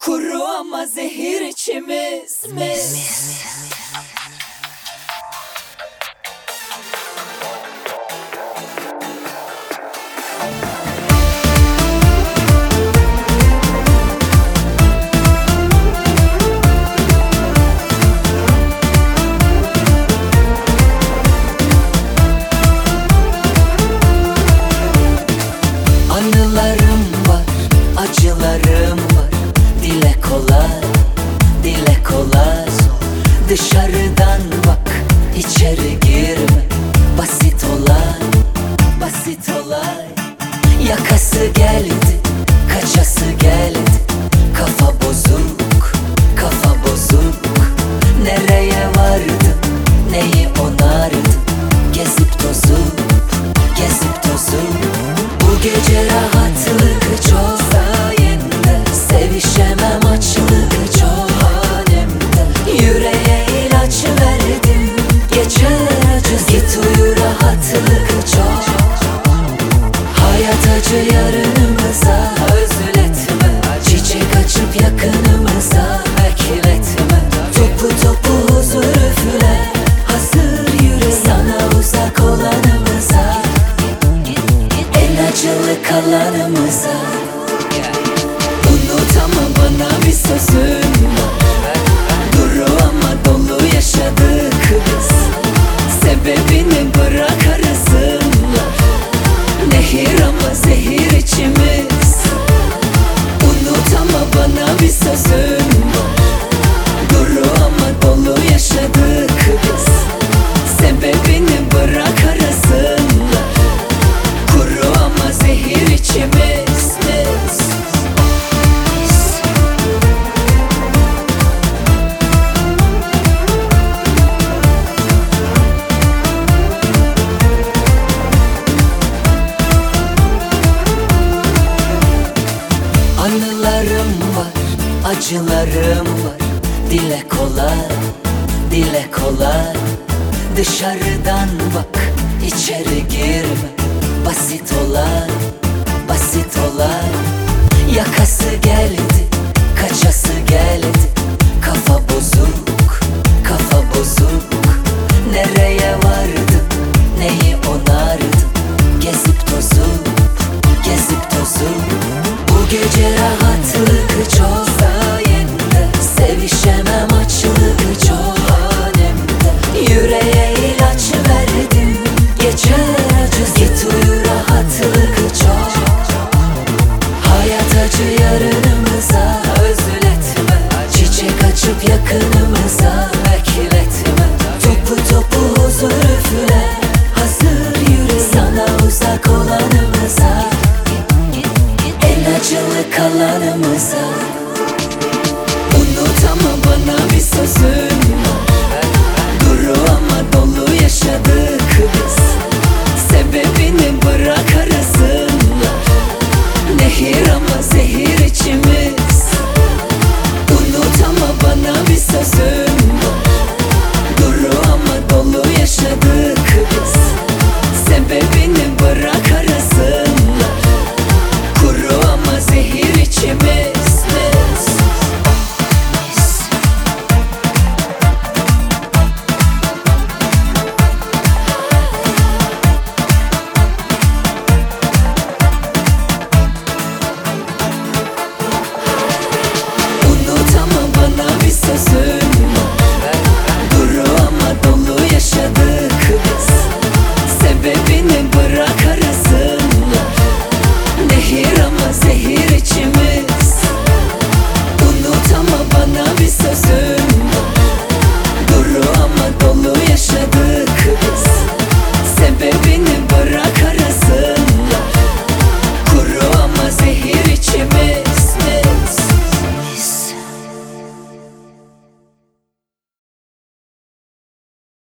Kuru ama zehir içimiz mis. Anılarım var, acılarım var. Dile kolay, dile kolay. Dışarıdan bak, içeri girme. Basit olay, basit olay. Yakası geldi, kaçası geldi. Kafa bozuk, kafa bozuk. Nereye vardın, neyi onardın? Gezip tozup, gezip tozup. Bu gece rahatlık çok sayende. Sevişemem açlık çok hanemde. Yüreğe ilaç verdim, geçer acısı. Git uyu rahatlık çok. Hayat acı yarınımıza özletme. Çiçek açıp yakınımıza bekletme. Topu topu huzur üfle. Hazır yürek sana uzak olanımıza, en acılı kalanımıza. Unut ama bana bir sözün var. Duru ama dolu yaşadık biz. Sebebini bırak arasınlar. Nehir ama zehir içimiz. Unut ama bana bir sözün var. Duru ama dolu yaşadık biz. Sebebini bırak arasınlar. Kuru ama zehir içimiz. Anılarım var, acılarım var. Dile kolay, dile kolay. Dışarıdan bak, içeri girme. Basit olay, basit olay. Yakası geldi, kaçası geldi. Kafa bozuk, kafa bozuk. Nereye vardın, neyi onardın? Gezip tozup, gezip tozup. Bu gece rahatlık çok sayende. Sevişemem açlık çok hanemde. Yüreğe ilaç verdim, geçer acısı. Git uyu rahatlık çok. Hayat acı yarınımıza özletme. Çiçek açıp yakınımıza bekletme. Topu topu huzur üfle. Hazır yürek sana uzak olanımıza, en acılı kalanımıza. Unut ama bana bir sözün var. Duru ama dolu yaşadık biz. Sebebini bırak arasınlar. Nehir ama zehir içimiz. Unut ama bana bir sözün var. Duru ama dolu yaşadık biz. Sebebini bırak arasınlar. Kuru ama zehir içimiz. Unut ama bana bir sözün var. Duru ama dolu yaşadık biz. Sebebini bırak